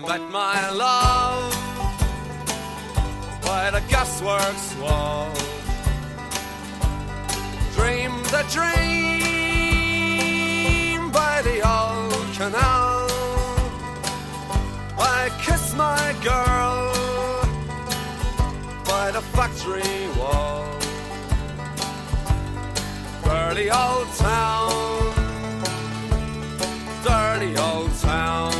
met my love by the gasworks wall. Dreamed a dream by the old canal. I kissed my girl by the factory wall. Dirty old town, dirty old town.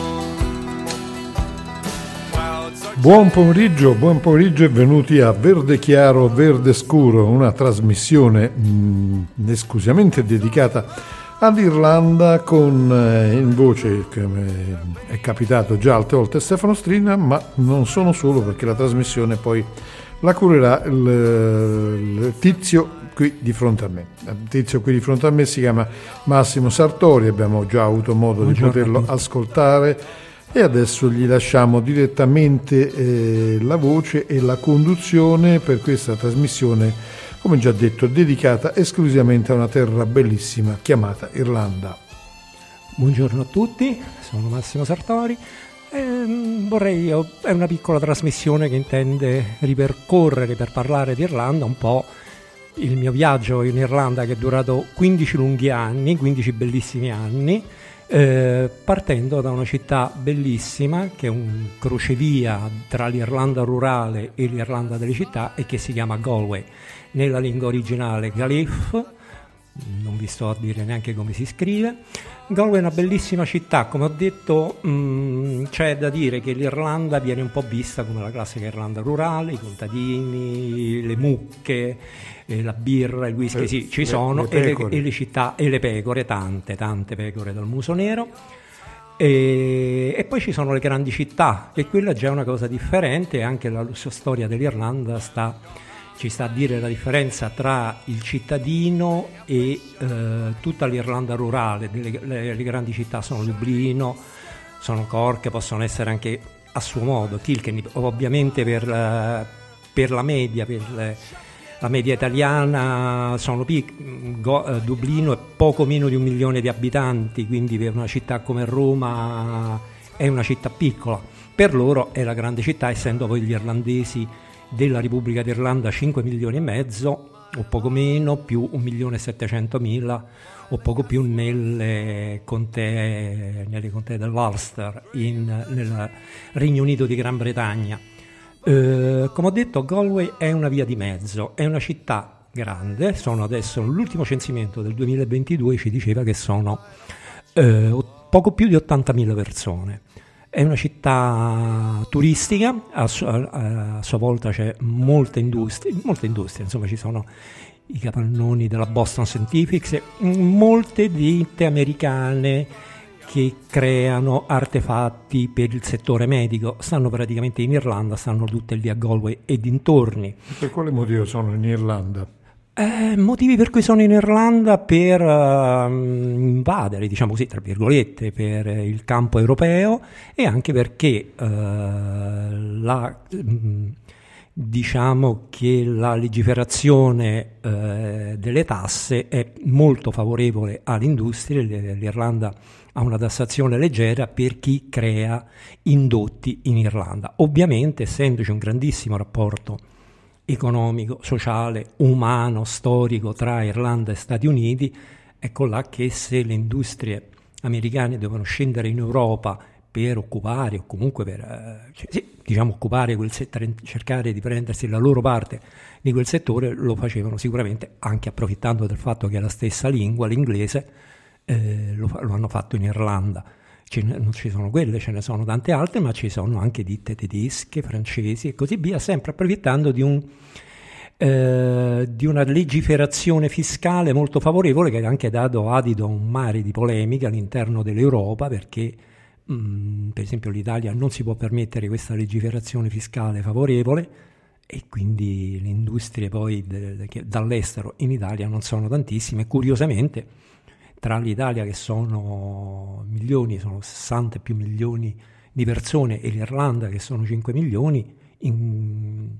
Buon pomeriggio e benvenuti a Verde Chiaro, Verde Scuro, una trasmissione esclusivamente dedicata all'Irlanda con in voce, come è capitato già altre volte, Stefano Strina, ma non sono solo, perché la trasmissione poi la curerà il tizio qui di fronte a me. Il tizio qui di fronte a me si chiama Massimo Sartori, abbiamo già avuto modo di poterlo ascoltare e adesso gli lasciamo direttamente la voce e la conduzione per questa trasmissione, come già detto, dedicata esclusivamente a una terra bellissima chiamata Irlanda. Buongiorno a tutti, sono Massimo Sartori. È una piccola trasmissione che intende ripercorrere, per parlare di Irlanda, un po' il mio viaggio in Irlanda, che è durato 15 lunghi anni, 15 bellissimi anni, partendo da una città bellissima che è un crocevia tra l'Irlanda rurale e l'Irlanda delle città e che si chiama Galway, nella lingua originale Galif, non vi sto a dire neanche come si scrive. Galway è una bellissima città, come ho detto. C'è da dire che l'Irlanda viene un po' vista come la classica Irlanda rurale, i contadini, le mucche, la birra, il whisky, sì, ci sono, e le città e le pecore, tante pecore dal muso nero. E poi ci sono le grandi città, e quella già è una cosa differente. Anche la storia dell'Irlanda ci sta a dire la differenza tra il cittadino e tutta l'Irlanda rurale. Le grandi città sono Dublino, sono Cork, possono essere anche a suo modo Kilkenny, ovviamente per la media, la media italiana sono Dublino è poco meno di 1 milione di abitanti, quindi per una città come Roma è una città piccola. Per loro è la grande città, essendo poi gli irlandesi della Repubblica d'Irlanda 5 milioni e mezzo o poco meno, più 1.700.000 o poco più nelle contee dell'Ulster nel Regno Unito di Gran Bretagna. Come ho detto, Galway è una via di mezzo, è una città grande. Sono adesso, l'ultimo censimento del 2022 ci diceva che sono poco più di 80.000 persone. È una città turistica, a sua volta c'è molte industrie, insomma ci sono i capannoni della Boston Scientific, molte ditte americane che creano artefatti per il settore medico, stanno praticamente in Irlanda, stanno tutte lì a Galway e dintorni. Per quale motivo sono in Irlanda? Motivi per cui sono in Irlanda: per invadere, diciamo così, tra virgolette, per il campo europeo, e anche perché diciamo che la legiferazione delle tasse è molto favorevole all'industria. L'Irlanda ha una tassazione leggera per chi crea indotti in Irlanda. Ovviamente, essendoci un grandissimo rapporto economico, sociale, umano, storico tra Irlanda e Stati Uniti, ecco là che se le industrie americane devono scendere in Europa per occupare, o comunque per occupare quel settore, cercare di prendersi la loro parte di quel settore, lo facevano sicuramente anche approfittando del fatto che è la stessa lingua, l'inglese. Lo hanno fatto in Irlanda. Non ci sono quelle, ce ne sono tante altre, ma ci sono anche ditte tedesche, francesi e così via, sempre approfittando di una legiferazione fiscale molto favorevole, che ha anche dato adito a un mare di polemiche all'interno dell'Europa, perché per esempio l'Italia non si può permettere questa legiferazione fiscale favorevole, e quindi le industrie poi dall'estero in Italia non sono tantissime. Curiosamente, tra l'Italia, che sono milioni, sono 60 più milioni di persone, e l'Irlanda, che sono 5 milioni, in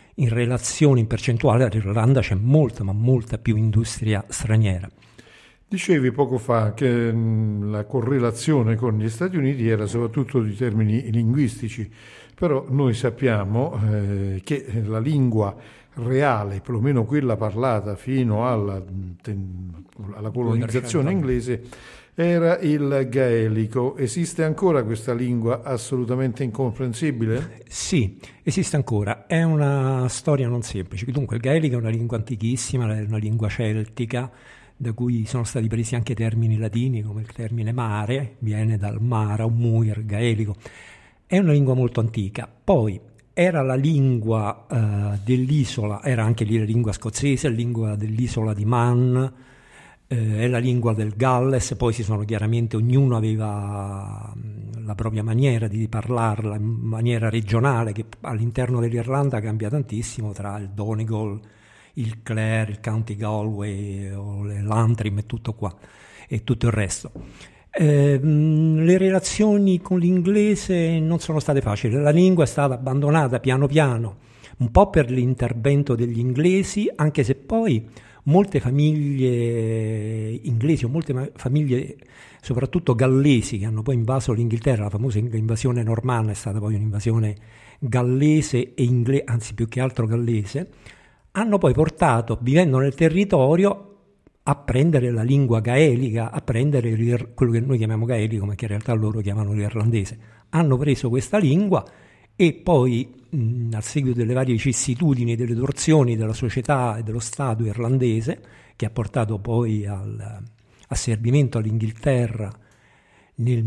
relazione, in percentuale, all'Irlanda c'è molta, ma molta più industria straniera. Dicevi poco fa che la correlazione con gli Stati Uniti era soprattutto di termini linguistici, però noi sappiamo che la lingua reale, perlomeno quella parlata fino alla colonizzazione inglese, era il gaelico. Esiste ancora questa lingua assolutamente incomprensibile? Sì, esiste ancora. È una storia non semplice. Dunque, il gaelico è una lingua antichissima, è una lingua celtica, da cui sono stati presi anche termini latini, come il termine mare, viene dal mara, un muir, gaelico. È una lingua molto antica. Poi era la lingua dell'isola, era anche lì la lingua scozzese, la lingua dell'isola di Man, è la lingua del Galles. Poi si sono chiaramente, ognuno aveva la propria maniera di parlarla, in maniera regionale, che all'interno dell'Irlanda cambia tantissimo, tra il Donegal, il Clare, il County Galway, o l'Antrim e tutto qua, e tutto il resto. Le relazioni con l'inglese non sono state facili, la lingua è stata abbandonata piano piano, un po' per l'intervento degli inglesi, anche se poi molte famiglie inglesi o molte famiglie soprattutto gallesi che hanno poi invaso l'Inghilterra, la famosa invasione normanna è stata poi un'invasione gallese e inglese, anzi più che altro gallese, hanno poi portato, vivendo nel territorio, a prendere la lingua gaelica, a prendere quello che noi chiamiamo gaelico, ma che in realtà loro chiamano l'irlandese. Hanno preso questa lingua e poi, al seguito delle varie vicissitudini, delle torsioni della società e dello Stato irlandese, che ha portato poi asservimento all'Inghilterra nel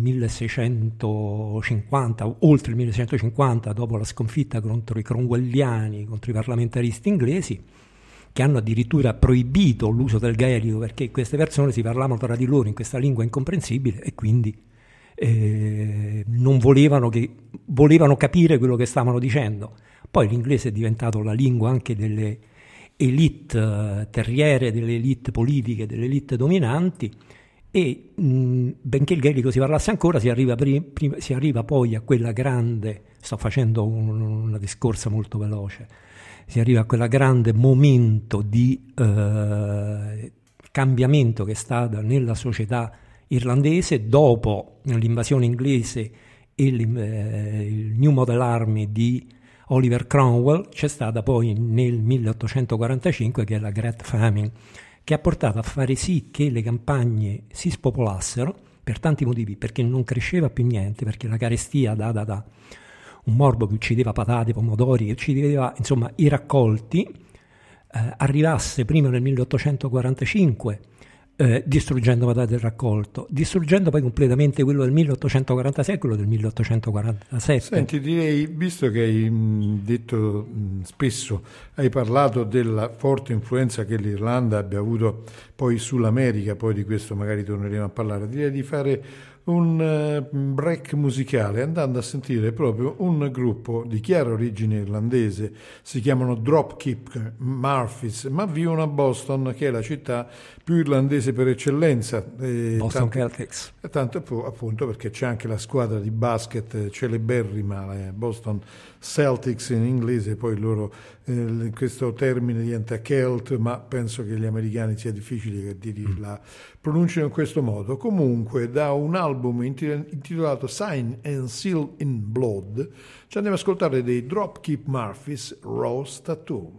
1650, oltre il 1650, dopo la sconfitta contro i cromwelliani, contro i parlamentaristi inglesi, che hanno addirittura proibito l'uso del gaelico, perché queste persone si parlavano tra di loro in questa lingua incomprensibile e quindi non volevano capire quello che stavano dicendo. Poi l'inglese è diventato la lingua anche delle elite terriere, delle elite politiche, delle elite dominanti, e benché il gaelico si parlasse ancora, si arriva poi a quella grande, sto facendo una discorsa molto veloce, si arriva a quella grande momento di cambiamento che è stata nella società irlandese dopo l'invasione inglese e il New Model Army di Oliver Cromwell. C'è stata poi nel 1845, che è la Great Famine, che ha portato a fare sì che le campagne si spopolassero per tanti motivi, perché non cresceva più niente, perché la carestia data da un morbo che uccideva patate, pomodori, che uccideva insomma i raccolti, arrivasse prima nel 1845 distruggendo patate del raccolto, distruggendo poi completamente quello del 1846 e quello del 1847. Senti, direi, visto che hai detto spesso, hai parlato della forte influenza che l'Irlanda abbia avuto poi sull'America, poi di questo magari torneremo a parlare, direi di fare un break musicale andando a sentire proprio un gruppo di chiara origine irlandese, si chiamano Dropkick Murphys, ma vivono a Boston, che è la città più irlandese per eccellenza. Boston Celtics. Tanto appunto perché c'è anche la squadra di basket celeberrima, Boston Celtics in inglese, poi loro questo termine diventa Celt, ma penso che gli americani sia difficile che la pronunciano in questo modo. Comunque, da un album intitolato Sign and Seal in Blood ci andiamo ad ascoltare dei Dropkick Murphys, Rose Tattoo.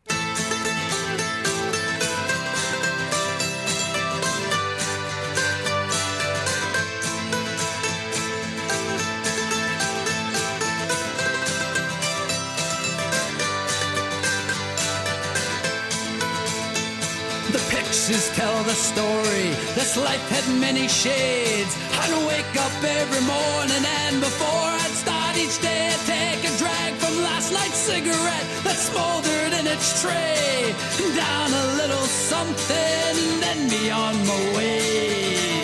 Tell the story, this life had many shades. I'd wake up every morning and before I'd start each day I'd take a drag from last night's cigarette that smoldered in its tray. Down a little something, then be on my way.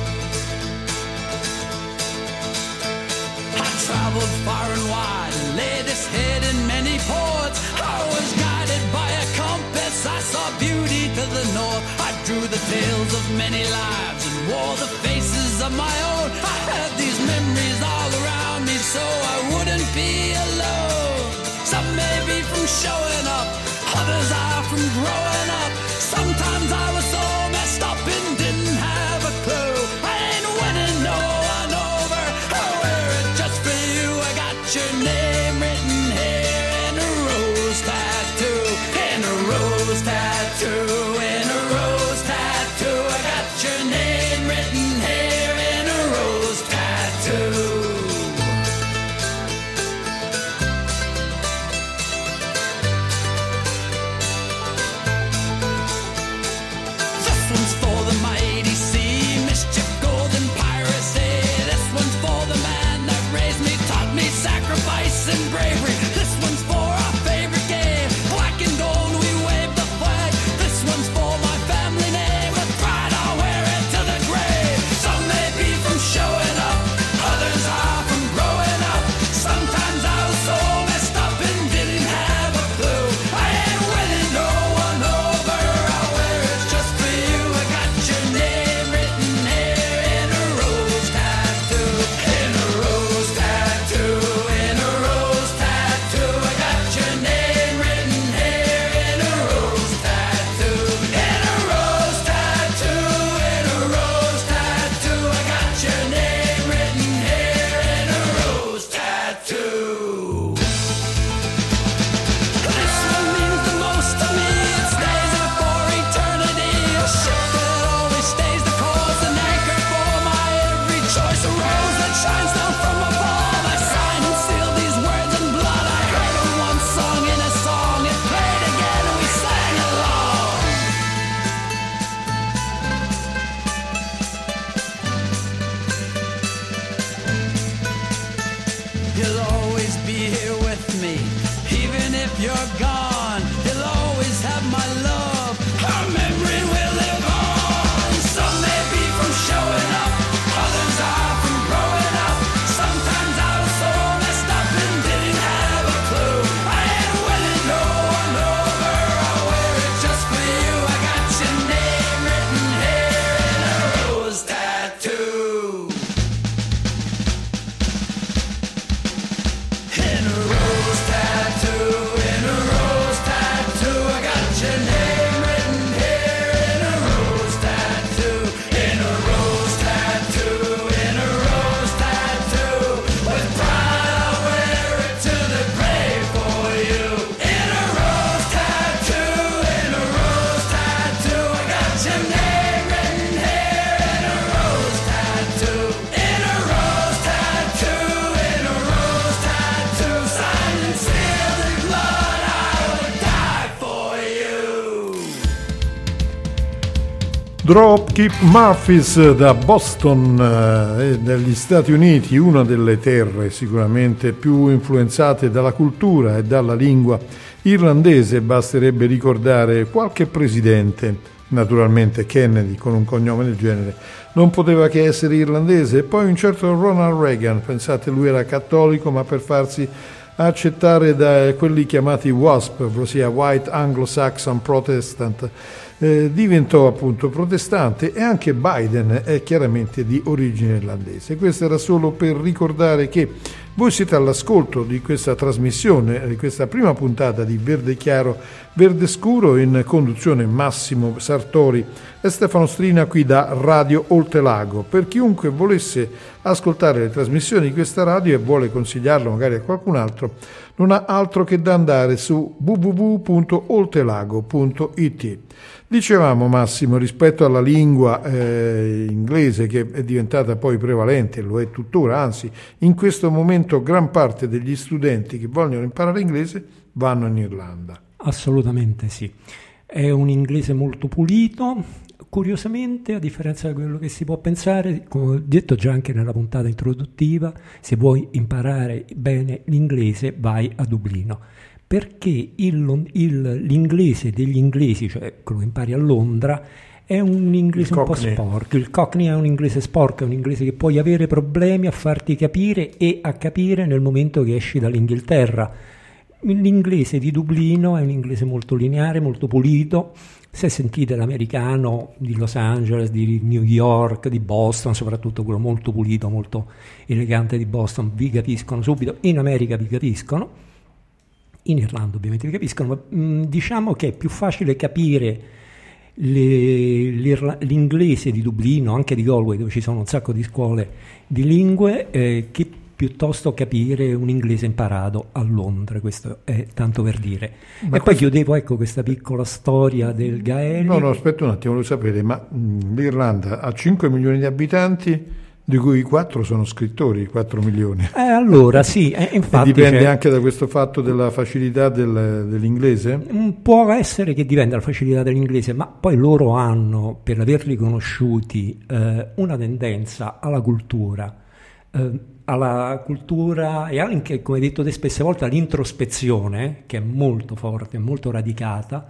I traveled far and wide and laid this head in many ports. I was guided by a compass, I saw beauty to the north. I drew the tales of many lives and wore the faces of my own. I had these memories all around me so I wouldn't be alone. Some may be from showing up, others are from growing up. Sometimes I was so messed up and didn't Dropkick Murphys da Boston, negli Stati Uniti, una delle terre sicuramente più influenzate dalla cultura e dalla lingua irlandese. Basterebbe ricordare qualche presidente, naturalmente Kennedy con un cognome del genere non poteva che essere irlandese, e poi un certo Ronald Reagan. Pensate, lui era cattolico, ma per farsi accettare da quelli chiamati WASP, ossia White Anglo-Saxon Protestant, diventò appunto protestante. E anche Biden è chiaramente di origine irlandese. Questo era solo per ricordare che voi siete all'ascolto di questa trasmissione, di questa prima puntata di Verde Chiaro, Verde Scuro, in conduzione Massimo Sartori e Stefano Strina qui da Radio Oltelago. Per chiunque volesse ascoltare le trasmissioni di questa radio e vuole consigliarlo magari a qualcun altro, non ha altro che da andare su www.oltelago.it. Dicevamo, Massimo, rispetto alla lingua inglese, che è diventata poi prevalente, lo è tuttora, anzi in questo momento gran parte degli studenti che vogliono imparare inglese vanno in Irlanda. Assolutamente sì, è un inglese molto pulito. Curiosamente, a differenza di quello che si può pensare, come ho detto già anche nella puntata introduttiva, se vuoi imparare bene l'inglese vai a Dublino, perché l'inglese degli inglesi, cioè quello che impari a Londra, è un inglese un po' sporco. Il Cockney è un inglese sporco, è un inglese che puoi avere problemi a farti capire e a capire nel momento che esci dall'Inghilterra. L'inglese di Dublino è un inglese molto lineare, molto pulito. Se sentite l'americano di Los Angeles, di New York, di Boston, soprattutto quello molto pulito, molto elegante di Boston, vi capiscono subito. In America vi capiscono, in Irlanda ovviamente vi capiscono, ma diciamo che è più facile capire l'inglese di Dublino, anche di Galway, dove ci sono un sacco di scuole di lingue, che piuttosto capire un inglese imparato a Londra. Questo è tanto per dire. Ma poi chiudevo, questa piccola storia del Gaelic. No, aspetta un attimo, volevo sapere, ma l'Irlanda ha 5 milioni di abitanti, di cui 4 sono scrittori, 4 milioni. Allora sì, infatti... E dipende anche da questo fatto della facilità dell'inglese? Può essere che dipenda dalla facilità dell'inglese, ma poi loro hanno, per averli conosciuti, una tendenza alla cultura e anche, come detto te spesse volte, all'introspezione, che è molto forte, molto radicata,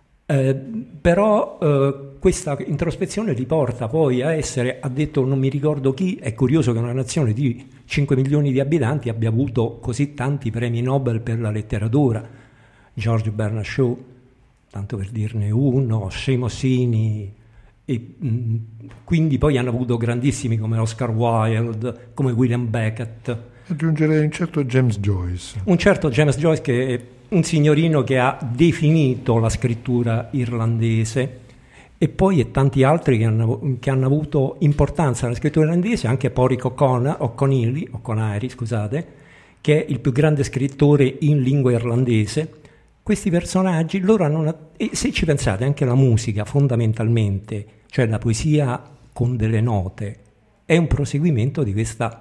però questa introspezione li porta poi a essere, ha detto non mi ricordo chi, è curioso che una nazione di 5 milioni di abitanti abbia avuto così tanti premi Nobel per la letteratura. George Bernard Shaw, tanto per dirne uno, Seamus Heaney, e quindi poi hanno avuto grandissimi come Oscar Wilde, come William Beckett. Aggiungerei un certo James Joyce. Un certo James Joyce, che è un signorino che ha definito la scrittura irlandese, e poi e tanti altri che hanno avuto importanza nella scrittura irlandese, anche Pádraig O'Conairy, scusate, che è il più grande scrittore in lingua irlandese. Questi personaggi, loro hanno e se ci pensate, anche la musica fondamentalmente, cioè la poesia con delle note, è un proseguimento di questa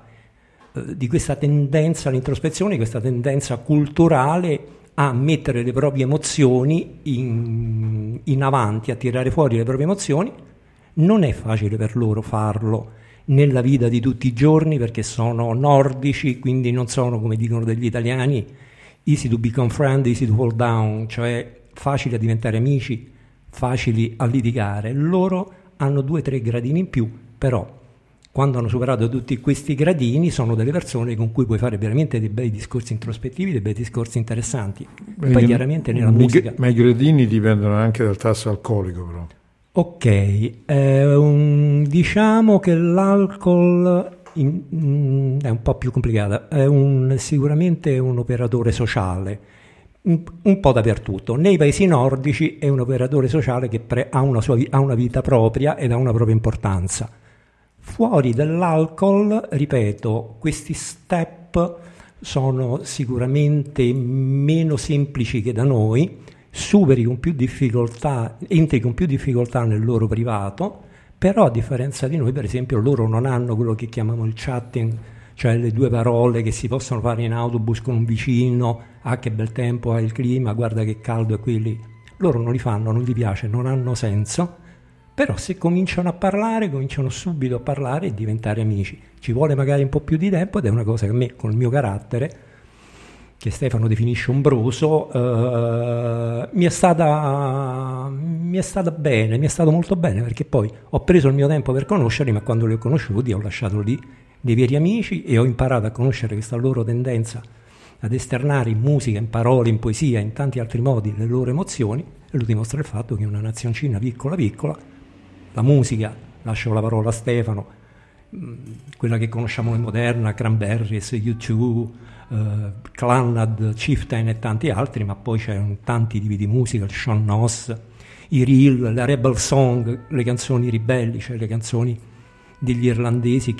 tendenza all'introspezione, di questa tendenza culturale a mettere le proprie emozioni in avanti, a tirare fuori le proprie emozioni. Non è facile per loro farlo nella vita di tutti i giorni, perché sono nordici, quindi non sono, come dicono degli italiani, easy to become friend, easy to fall down, cioè facili a diventare amici, facili a litigare. Loro hanno 2 o 3 gradini in più, però quando hanno superato tutti questi gradini sono delle persone con cui puoi fare veramente dei bei discorsi introspettivi, dei bei discorsi interessanti. Poi chiaramente nella musica... Ma i gradini dipendono anche dal tasso alcolico, però. Ok, diciamo che l'alcol è un po' più complicata, è sicuramente un operatore sociale, un po' dappertutto. Nei paesi nordici è un operatore sociale che ha una vita propria ed ha una propria importanza. Fuori dall'alcol, ripeto, questi step sono sicuramente meno semplici che da noi, entri con più difficoltà nel loro privato, però a differenza di noi, per esempio, loro non hanno quello che chiamiamo il chatting, cioè le 2 parole che si possono fare in autobus con un vicino, che bel tempo, il clima, guarda che caldo, e quelli loro non li fanno, non gli piace, non hanno senso. Però se cominciano a parlare, cominciano subito a parlare e diventare amici. Ci vuole magari un po' più di tempo, ed è una cosa che a me, con il mio carattere, che Stefano definisce ombroso, mi è stata bene, mi è stato molto bene, perché poi ho preso il mio tempo per conoscerli, ma quando li ho conosciuti ho lasciato lì dei veri amici e ho imparato a conoscere questa loro tendenza ad esternare in musica, in parole, in poesia, in tanti altri modi le loro emozioni, e lo dimostra il fatto che una nazioncina piccola piccola, la musica, lascio la parola a Stefano, quella che conosciamo noi moderna, Cranberries, U2, Clannad, Chieftain e tanti altri, ma poi c'è tanti tipi di musica, il Sean Noss, i reel, la rebel song, le canzoni ribelli, cioè le canzoni degli irlandesi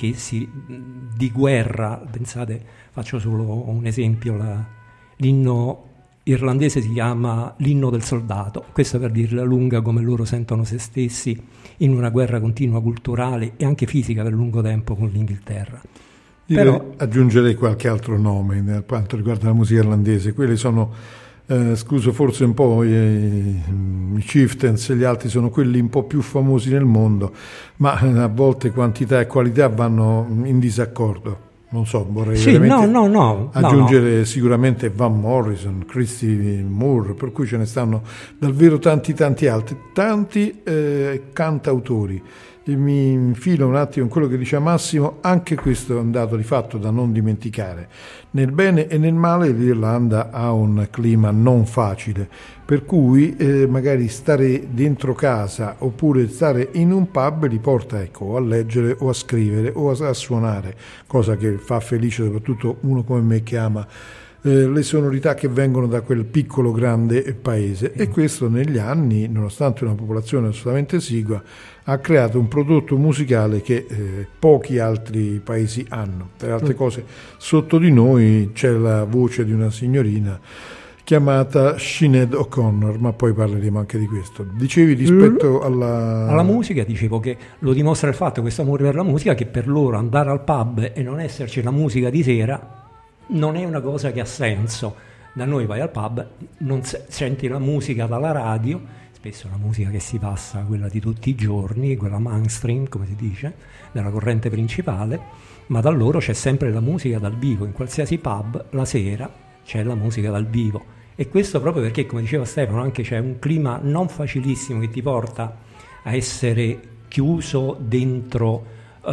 di guerra. Pensate, faccio solo un esempio, l'inno irlandese si chiama l'inno del soldato, questo per dirla lunga come loro sentono se stessi in una guerra continua culturale e anche fisica per lungo tempo con l'Inghilterra. Però aggiungerei qualche altro nome per quanto riguarda la musica irlandese. Quelli sono, scuso forse un po' i Chieftains e gli altri, sono quelli un po' più famosi nel mondo, ma a volte quantità e qualità vanno in disaccordo. Non so, vorrei aggiungere sicuramente Van Morrison, Christy Moore, per cui ce ne stanno davvero tanti altri, tanti cantautori. E mi infilo un attimo in quello che diceva Massimo, anche questo è un dato di fatto da non dimenticare. Nel bene e nel male l'Irlanda ha un clima non facile, per cui magari stare dentro casa oppure stare in un pub li porta o a leggere o a scrivere o a suonare, cosa che fa felice soprattutto uno come me che ama le sonorità che vengono da quel piccolo grande paese. E questo negli anni, nonostante una popolazione assolutamente esigua, ha creato un prodotto musicale che pochi altri paesi hanno. Per altre cose, sotto di noi c'è la voce di una signorina chiamata Sinead O'Connor, ma poi parleremo anche di questo. Dicevi rispetto alla musica, dicevo che lo dimostra il fatto, questo amore per la musica, che per loro andare al pub e non esserci la musica di sera non è una cosa che ha senso. Da noi vai al pub, non senti la musica dalla radio, spesso la musica che si passa, quella di tutti i giorni, quella mainstream, come si dice, della corrente principale, ma da loro c'è sempre la musica dal vivo. In qualsiasi pub la sera c'è la musica dal vivo, e questo proprio perché, come diceva Stefano, anche c'è un clima non facilissimo che ti porta a essere chiuso dentro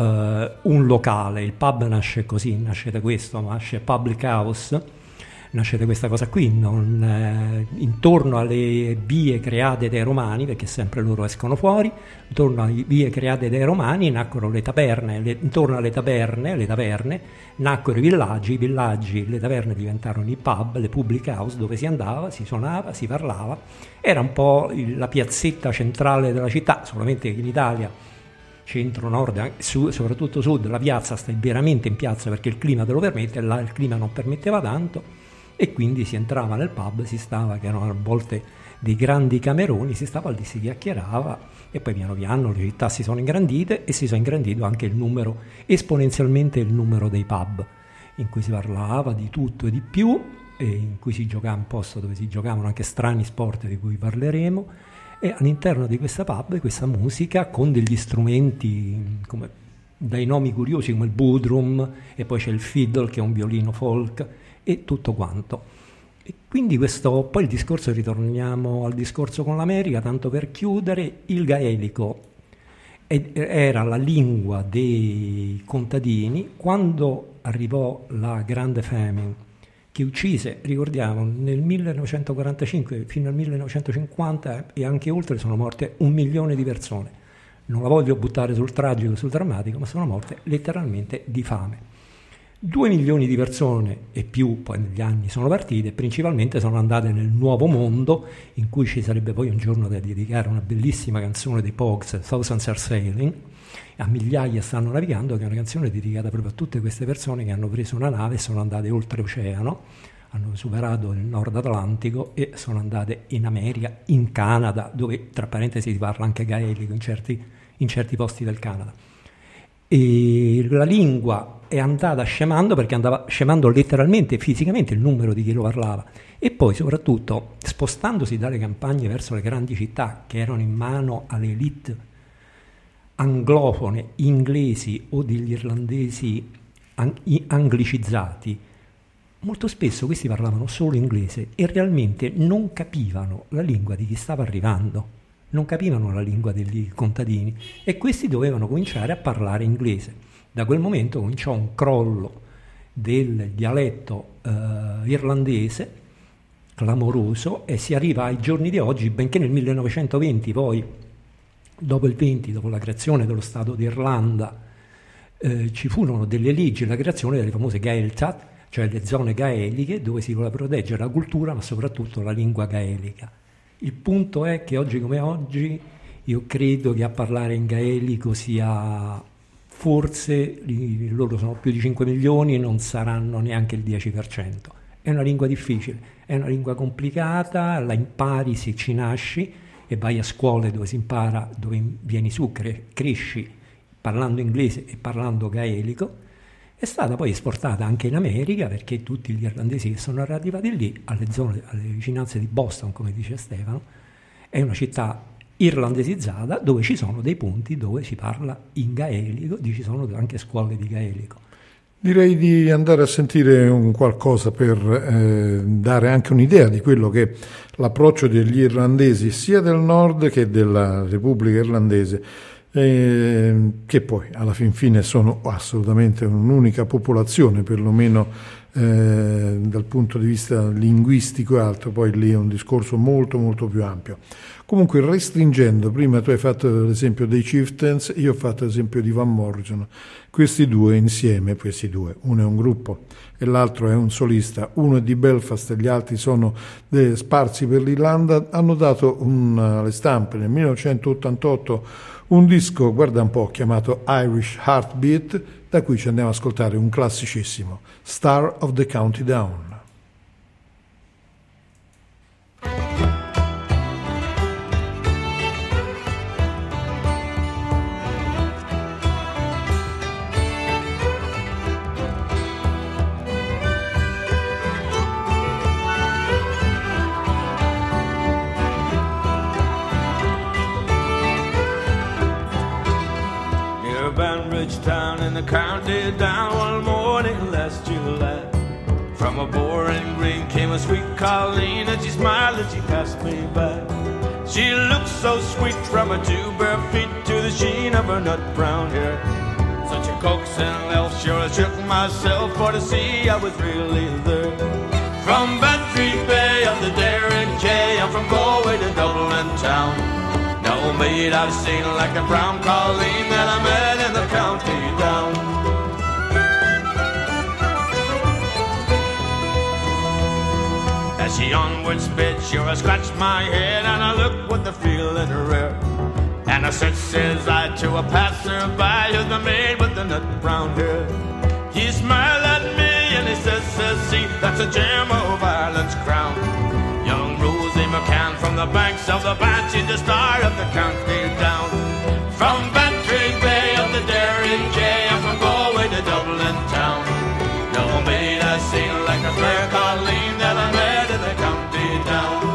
un locale. Il pub nasce così, nasce da questo, nasce public house, nasce da questa cosa qui, intorno alle vie create dai romani, perché sempre loro escono fuori, intorno alle vie create dai romani nacquero le taverne, intorno alle taverne nacquero i villaggi, le taverne diventarono i pub, le public house dove si andava, si suonava, si parlava, era un po' la piazzetta centrale della città, solamente che in Italia centro, nord, soprattutto sud, la piazza stai veramente in piazza perché il clima te lo permette, là il clima non permetteva tanto, e quindi si entrava nel pub, si stava, che erano a volte dei grandi cameroni, si stava lì, si chiacchierava, e poi piano piano le città si sono ingrandite e si sono ingrandito anche esponenzialmente il numero dei pub, in cui si parlava di tutto e di più, e in cui si giocava, un posto dove si giocavano anche strani sport di cui parleremo. E all'interno di questa pub, questa musica con degli strumenti come dai nomi curiosi come il bodrum, e poi c'è il fiddle che è un violino folk e tutto quanto. E quindi poi il discorso, ritorniamo al discorso con l'America, tanto per chiudere. Il gaelico era la lingua dei contadini quando arrivò la Grande Famine, che uccise, ricordiamo, nel 1945 fino al 1950 e anche oltre sono morte 1 milione di persone. Non la voglio buttare sul tragico e sul drammatico, ma sono morte letteralmente di fame. 2 milioni di persone e più poi negli anni sono partite, e principalmente sono andate nel nuovo mondo, in cui ci sarebbe poi un giorno da dedicare una bellissima canzone dei Pogues, Thousands Are Sailing, a migliaia stanno navigando, che è una canzone dedicata proprio a tutte queste persone che hanno preso una nave e sono andate oltreoceano, hanno superato il Nord Atlantico e sono andate in America, in Canada, dove tra parentesi si parla anche gaelico in certi posti del Canada. E la lingua è andata scemando, perché andava scemando letteralmente, fisicamente, il numero di chi lo parlava, e poi soprattutto spostandosi dalle campagne verso le grandi città che erano in mano alle elite anglofone, inglesi o degli irlandesi anglicizzati, molto spesso questi parlavano solo inglese e realmente non capivano la lingua di chi stava arrivando, non capivano la lingua degli contadini e questi dovevano cominciare a parlare inglese. Da quel momento cominciò un crollo del dialetto irlandese clamoroso e si arriva ai giorni di oggi, benché nel 1920 poi, dopo il 20, dopo la creazione dello Stato d'Irlanda, ci furono delle leggi, la creazione delle famose Gaeltacht, cioè le zone gaeliche dove si voleva proteggere la cultura ma soprattutto la lingua gaelica. Il punto è che oggi come oggi io credo che a parlare in gaelico sia forse, loro sono più di 5 milioni e non saranno neanche il 10%. È una lingua difficile, è una lingua complicata, la impari se ci nasci e vai a scuole dove si impara, dove vieni su, cresci parlando inglese e parlando gaelico. È stata poi esportata anche in America perché tutti gli irlandesi che sono arrivati lì, alle zone, alle vicinanze di Boston, come dice Stefano, è una città irlandesizzata dove ci sono dei punti dove si parla in gaelico, ci sono anche scuole di gaelico. Direi di andare a sentire un qualcosa per dare anche un'idea di quello che è l'approccio degli irlandesi sia del nord che della Repubblica Irlandese, che poi alla fin fine sono assolutamente un'unica popolazione, perlomeno dal punto di vista linguistico e altro, poi lì è un discorso molto molto più ampio. Comunque, restringendo, prima tu hai fatto l'esempio dei Chieftains, io ho fatto l'esempio di Van Morrison. Questi due insieme, uno è un gruppo e l'altro è un solista, uno è di Belfast e gli altri sono sparsi per l'Irlanda, hanno dato alle stampe nel 1988 un disco, guarda un po', chiamato Irish Heartbeat, da cui ci andiamo ad ascoltare un classicissimo, Star of the County Down. Town in the county down one morning last July. From a boring green came a sweet Colleen, and she smiled as she passed me by. She looked so sweet from her two bare feet to the sheen of her nut brown hair. Such a coaxing elf, sure I shook myself for to see I was really there. From Bantry Bay of the Derrick Jay, I'm from Galway to Dublin town. No maid I've seen like a brown Colleen that I met in the county down. As she onward sped, sure I scratched my head and I looked with the feeling rare. And I says I to a passerby, who's the maid with the nut brown hair. He smiled at me and he says, see, that's a gem of Ireland's crown. Young Rosie McCann from the banks of the Banshee, the star of the county down. From Bantry Bay of the Derrick Jay, I'm from Galway to Dublin town. No maid I seen like a fair Colleen that I met in the county down.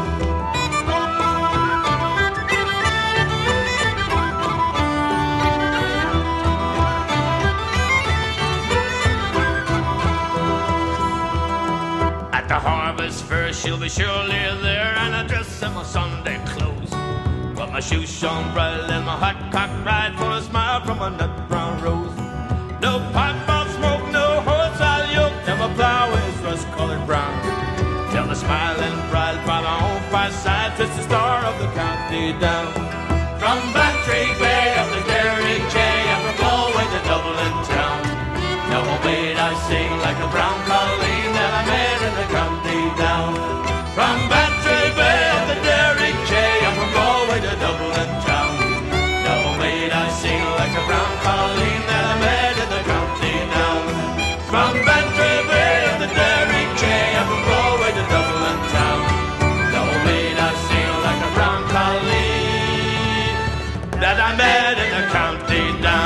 At the harvest fair she'll be surely there, and I dress in my Sunday clothes. But my shoes shone bright and my hot cock cried for a smile from a nut brown rose. No pipe of smoke, no horse I'll yoke, and my plow is rust-colored brown. Till the smiling bride by my own fireside twist the star of the county down. From Bantry Bay of the Derrick Jay, I'm from Galway to Dublin town. No maid I sing like a brown Colleen that I met in the county down. From Bantry Bay of the Derrick Jay, I'm from Galway to Dublin town. No maid I sing like a brown Colleen that I met in the county down. From Bantry Bay of the Derrick Jay, I'm from Galway to Dublin town. No maid I sing like a brown Colleen that I met in the county down.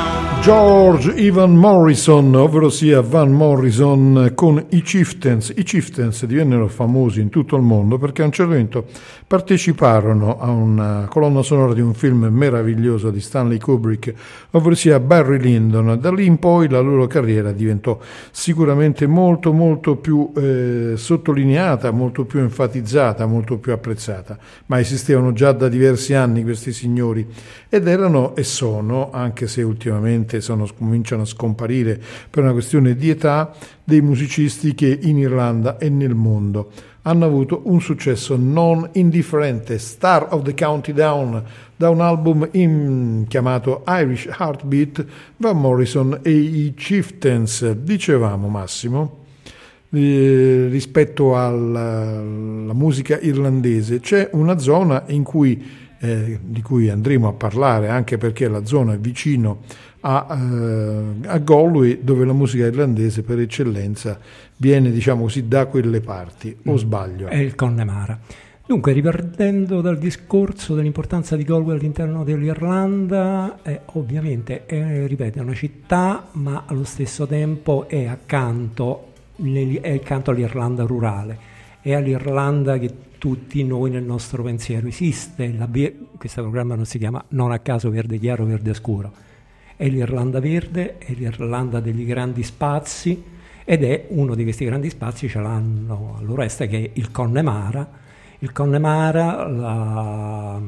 George Ivan Morrison, ovvero sia Van Morrison con i Chieftains. I Chieftains divennero famosi in tutto il mondo perché a un certo punto parteciparono a una colonna sonora di un film meraviglioso di Stanley Kubrick, ovvero sia Barry Lyndon. Da lì in poi la loro carriera diventò sicuramente molto molto più sottolineata, molto più enfatizzata, molto più apprezzata, ma esistevano già da diversi anni questi signori ed erano e sono, anche se ultimamente cominciano a scomparire per una questione di età, dei musicisti che in Irlanda e nel mondo hanno avuto un successo non indifferente. Star of the County Down, da un album chiamato Irish Heartbeat, Van Morrison e i Chieftains. Dicevamo, Massimo, rispetto alla musica irlandese c'è una zona in cui di cui andremo a parlare, anche perché la zona è vicino a Galway, dove la musica irlandese per eccellenza viene, diciamo così, da quelle parti, o sbaglio? È il Connemara. Dunque, ripartendo dal discorso dell'importanza di Galway all'interno dell'Irlanda, ovviamente ripeto, è una città, ma allo stesso tempo è accanto all'Irlanda rurale, è all'Irlanda che tutti noi nel nostro pensiero esiste. Questo programma non si chiama non a caso Verde Chiaro, Verde Scuro. È l'Irlanda verde, è l'Irlanda degli grandi spazi, ed è uno di questi grandi spazi, ce l'hanno all'Oreste, che è il Connemara. Il Connemara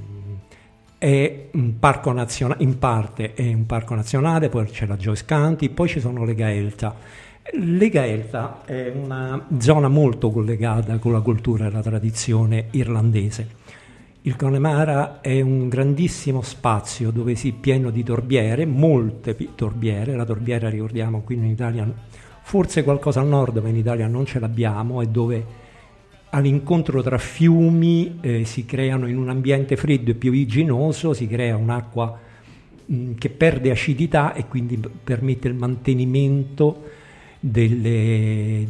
è un parco nazionale, in parte è un parco nazionale, poi c'è la Joyce County, poi ci sono le Gaelta. Le Gaelta è una zona molto collegata con la cultura e la tradizione irlandese. Il Connemara è un grandissimo spazio dove si è pieno di torbiere, molte torbiere. La torbiera, ricordiamo, qui in Italia, forse qualcosa al nord, ma in Italia non ce l'abbiamo, è dove all'incontro tra fiumi si creano, in un ambiente freddo e piovigginoso, si crea un'acqua che perde acidità e quindi permette il mantenimento delle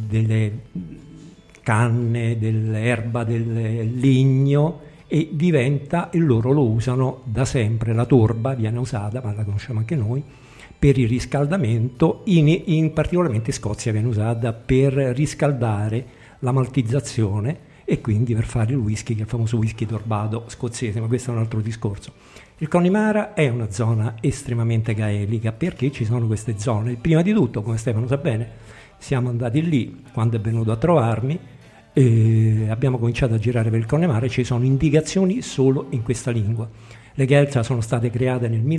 canne, dell'erba, del legno, e diventa, e loro lo usano da sempre, la torba viene usata, ma la conosciamo anche noi, per il riscaldamento, in particolarmente in Scozia viene usata per riscaldare la maltizzazione e quindi per fare il whisky, che è il famoso whisky torbato scozzese, ma questo è un altro discorso. Il Connemara è una zona estremamente gaelica perché ci sono queste zone. Prima di tutto, come Stefano sa bene, siamo andati lì quando è venuto a trovarmi e abbiamo cominciato a girare per il Connemara e ci sono indicazioni solo in questa lingua. Le Gaelta sono state create nel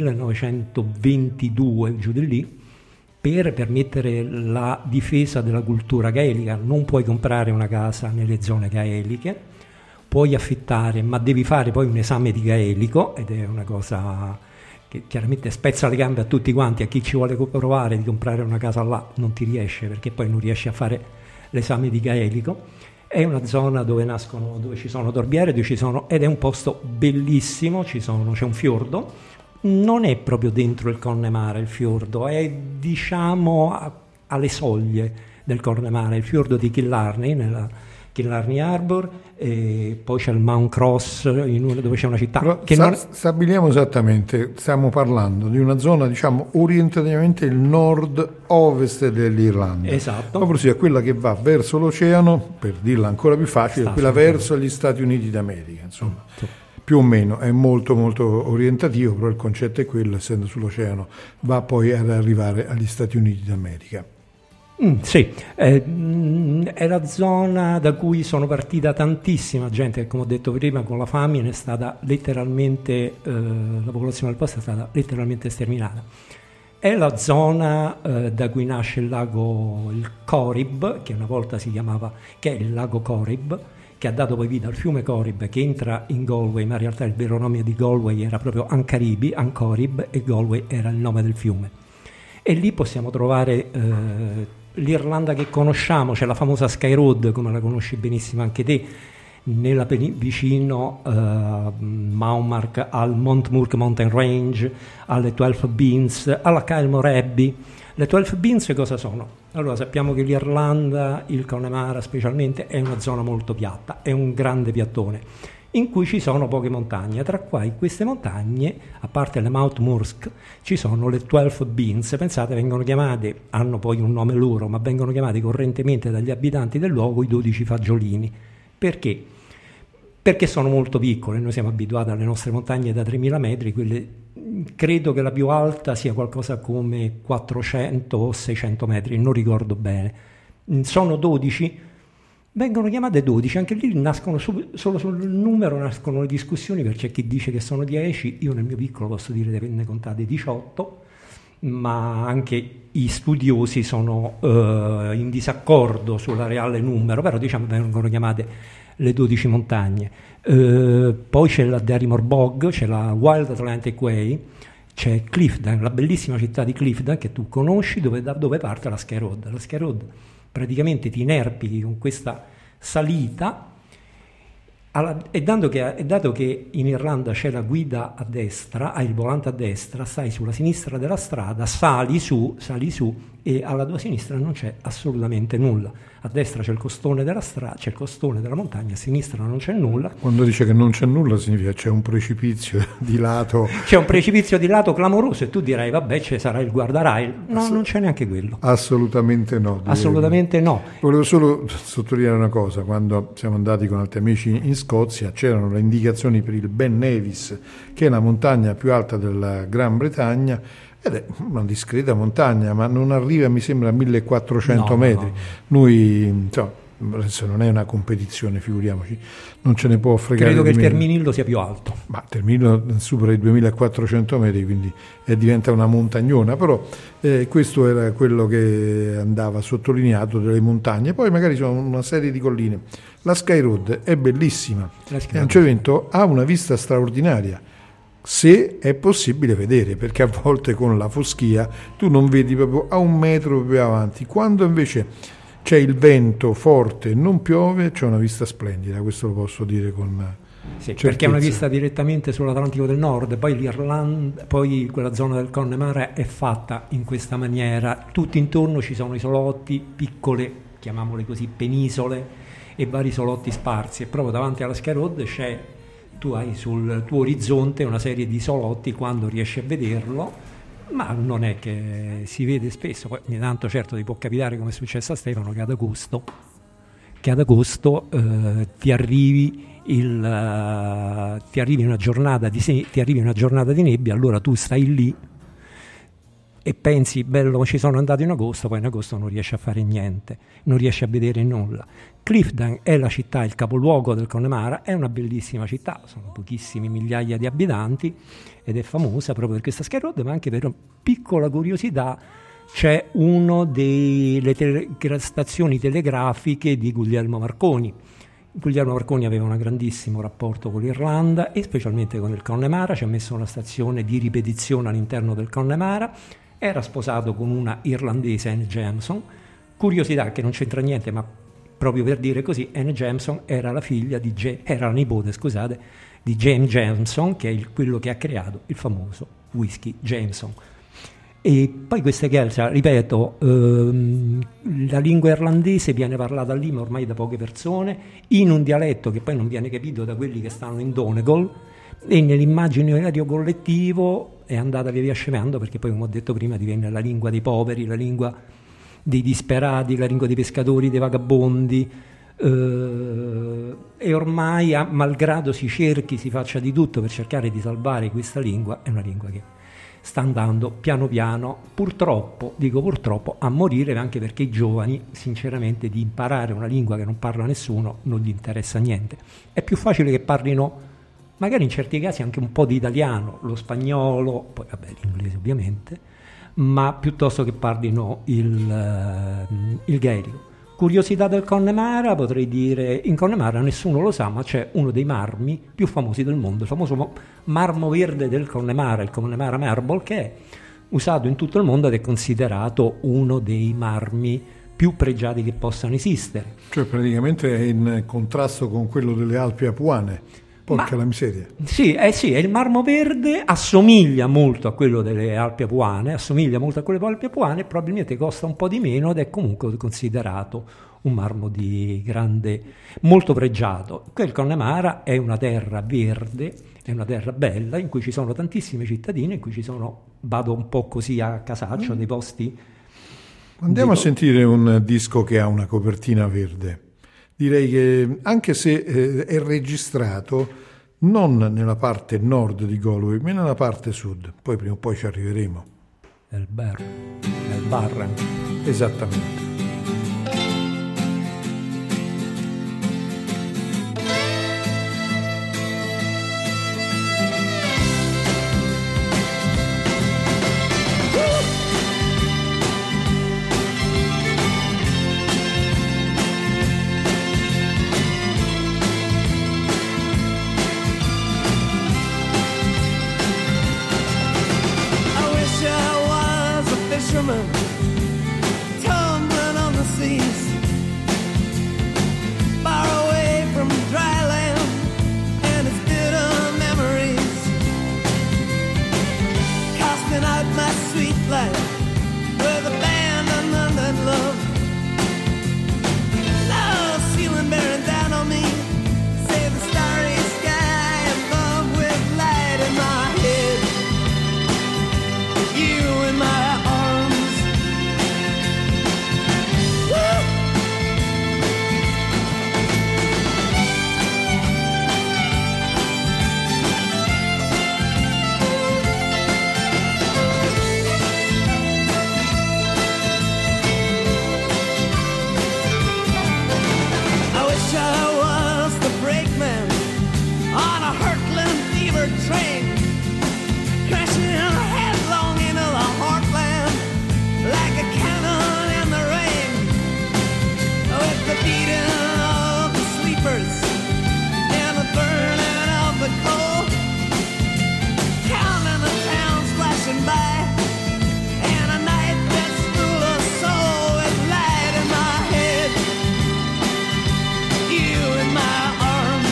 1922, giù di lì, per permettere la difesa della cultura gaelica. Non puoi comprare una casa nelle zone gaeliche, puoi affittare, ma devi fare poi un esame di gaelico, ed è una cosa che chiaramente spezza le gambe a tutti quanti. A chi ci vuole provare di comprare una casa là non ti riesce, perché poi non riesci a fare l'esame di gaelico. È una zona dove ci sono torbiere, ed è un posto bellissimo, c'è un fiordo. Non è proprio dentro il Connemara il fiordo, è diciamo alle soglie del Connemara, il fiordo di Killarney, nella Killarney Harbour, e poi c'è il Mount Cross dove c'è una città stabiliamo esattamente, stiamo parlando di una zona, diciamo, orientativamente il nord-ovest dell'Irlanda, esatto, ovvero sia quella che va verso l'oceano, per dirla ancora più facile, quella verso gli Stati Uniti d'America, insomma. Più o meno è molto molto orientativo, però il concetto è quello, essendo sull'oceano va poi ad arrivare agli Stati Uniti d'America. Sì, è la zona da cui sono partita tantissima gente che, come ho detto prima, con la famine è stata letteralmente, la popolazione del posto è stata letteralmente sterminata. È la zona da cui nasce il Corrib, che una volta si chiamava, che è il lago Corrib, che ha dato poi vita al fiume Corrib, che entra in Galway, ma in realtà il vero nome di Galway era proprio Ancorib, e Galway era il nome del fiume. E lì possiamo trovare l'Irlanda che conosciamo, c'è la famosa Sky Road, come la conosci benissimo anche te, vicino Maumark, al Montmoor Mountain Range, alle 12 Beans, alla Kilmore Abbey. Le 12 Beans cosa sono? Allora, sappiamo che l'Irlanda, il Connemara specialmente, è una zona molto piatta, è un grande piattone. in cui ci sono poche montagne. Tra quali queste montagne, a parte le Mount Mursk, ci sono le 12 Beans. Pensate, vengono chiamate, hanno poi un nome loro, ma vengono chiamate correntemente dagli abitanti del luogo i 12 fagiolini. Perché? Perché sono molto piccole. Noi siamo abituati alle nostre montagne da 3000 metri, quelle, credo che la più alta sia qualcosa come 400 o 600 metri, non ricordo bene. Sono 12. Vengono chiamate 12, anche lì nascono solo sul numero nascono le discussioni, perché c'è chi dice che sono 10, io nel mio piccolo posso dire che ne contate 18, ma anche i studiosi sono in disaccordo sul reale numero, però diciamo vengono chiamate le 12 montagne. Poi c'è la Dartmoor Bog, c'è la Wild Atlantic Way, c'è Clifden, la bellissima città di Clifden che tu conosci, da dove parte la Sky Road. La Sky Road praticamente ti inerpichi con questa salita, e dato che in Irlanda c'è la guida a destra, hai il volante a destra, stai sulla sinistra della strada, sali su e alla tua sinistra non c'è assolutamente nulla. A destra c'è il costone della strada, c'è il costone della montagna, a sinistra non c'è nulla. Quando dice che non c'è nulla significa c'è un precipizio di lato. C'è un precipizio di lato clamoroso e tu direi vabbè ci sarà il guardarail. No, non c'è neanche quello. Assolutamente no. Assolutamente no. Volevo solo sottolineare una cosa: quando siamo andati con altri amici in Scozia c'erano le indicazioni per il Ben Nevis, che è la montagna più alta della Gran Bretagna, ed è una discreta montagna, ma non arriva, mi sembra, a 1400 metri. No. Noi, insomma, adesso non è una competizione, figuriamoci, non ce ne può fregare. Credo che il Terminillo sia più alto. Ma il Terminillo supera i 2400 metri, quindi diventa una montagnona, però questo era quello che andava sottolineato delle montagne. Poi magari sono una serie di colline. La Sky Road è bellissima, e a un certo punto ha una vista straordinaria, se è possibile vedere, perché a volte con la foschia tu non vedi proprio a un metro più avanti. Quando invece c'è il vento forte e non piove, c'è una vista splendida, questo lo posso dire con certezza. Perché è una vista direttamente sull'Atlantico del Nord. Poi l'Irlanda, poi quella zona del Connemara è fatta in questa maniera, tutti intorno ci sono isolotti, piccole, chiamiamole così, penisole e vari isolotti sparsi, e proprio davanti alla Sky Road tu hai sul tuo orizzonte una serie di isolotti, quando riesci a vederlo, ma non è che si vede spesso. Poi ogni tanto certo ti può capitare, come è successo a Stefano, che ad agosto ti arrivi una giornata di nebbia, allora tu stai lì e pensi bello, ci sono andato in agosto, poi in agosto non riesci a fare niente, non riesci a vedere nulla. Clifden è la città, il capoluogo del Connemara, è una bellissima città, sono pochissimi migliaia di abitanti ed è famosa proprio per questa Sky Road, ma anche per una piccola curiosità: c'è una delle stazioni telegrafiche di Guglielmo Marconi. Guglielmo Marconi aveva un grandissimo rapporto con l'Irlanda e specialmente con il Connemara, ci ha messo una stazione di ripetizione all'interno del Connemara, era sposato con una irlandese, Anne Jameson. Curiosità che non c'entra niente, ma proprio per dire così, Anne Jameson era la nipote di James Jameson, che è quello che ha creato il famoso whisky Jameson. E poi queste chiese, ripeto, la lingua irlandese viene parlata lì ma ormai da poche persone, in un dialetto che poi non viene capito da quelli che stanno in Donegal, e nell'immaginario collettivo è andata via scemando, perché poi, come ho detto prima, divenne la lingua dei poveri, la lingua dei disperati, la lingua dei pescatori, dei vagabondi, e ormai, malgrado si faccia di tutto per cercare di salvare questa lingua, è una lingua che sta andando piano piano, purtroppo, a morire, anche perché i giovani, sinceramente, di imparare una lingua che non parla nessuno non gli interessa niente. È più facile che parlino, magari in certi casi, anche un po' di italiano, lo spagnolo, poi vabbè l'inglese ovviamente, ma piuttosto che parlino il gaelico. Curiosità del Connemara, potrei dire, in Connemara nessuno lo sa, ma c'è uno dei marmi più famosi del mondo, il famoso marmo verde del Connemara, il Connemara Marble, che è usato in tutto il mondo ed è considerato uno dei marmi più pregiati che possano esistere. Cioè praticamente è in contrasto con quello delle Alpi Apuane. Porca la miseria. Sì, sì, il marmo verde assomiglia molto a quello delle Alpi Apuane, e probabilmente costa un po' di meno ed è comunque considerato un marmo di grande, molto pregiato. Quel Connemara è una terra verde, è una terra bella, in cui ci sono tantissimi cittadini, in cui vado un po' così a casaccio, dei posti... Andiamo a sentire un disco che ha una copertina verde. Direi che anche se è registrato non nella parte nord di Galway, ma nella parte sud, poi prima o poi ci arriveremo. Nel Barran. Esattamente. Tumbling on the seas, far away from dry land and its bitter memories, casting out my sweet life with abandonment and love. Love ceiling bearing down on me, save the starry sky above with light in my head, you in my train, crashing headlong into the heartland like a cannon in the rain, with the beating of the sleepers and the burning of the coal, counting the towns flashing by, and a night that's full of soul with light in my head, you in my arms.